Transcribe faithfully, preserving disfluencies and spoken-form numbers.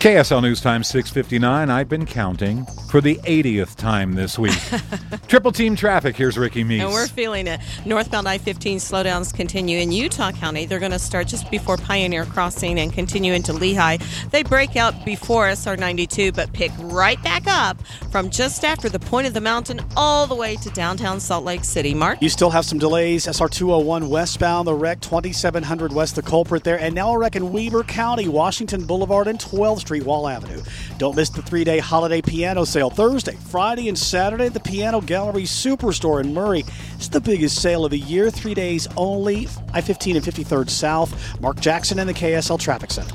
K S L News Time six fifty-nine. I've been counting for the eightieth time this week. Triple team traffic. Here's Ricky Meese. And we're feeling it. Northbound I fifteen slowdowns continue in Utah County. They're going to start just before Pioneer Crossing and continue into Lehigh. They break out before S R ninety-two, but pick right back up from just after the point of the mountain all the way to downtown Salt Lake City. Mark? You still have some delays. S R two oh one westbound, the wreck, twenty-seven hundred west, the culprit there. And now a wreck in Weber County, Washington Boulevard and twelfth Street, Wall Avenue. Don't miss the three-day holiday piano sale Thursday, Friday, and Saturday at the Piano Gallery Superstore in Murray. It's the biggest sale of the year, three days only. I fifteen and fifty-third South. Mark Jackson in the K S L Traffic Center.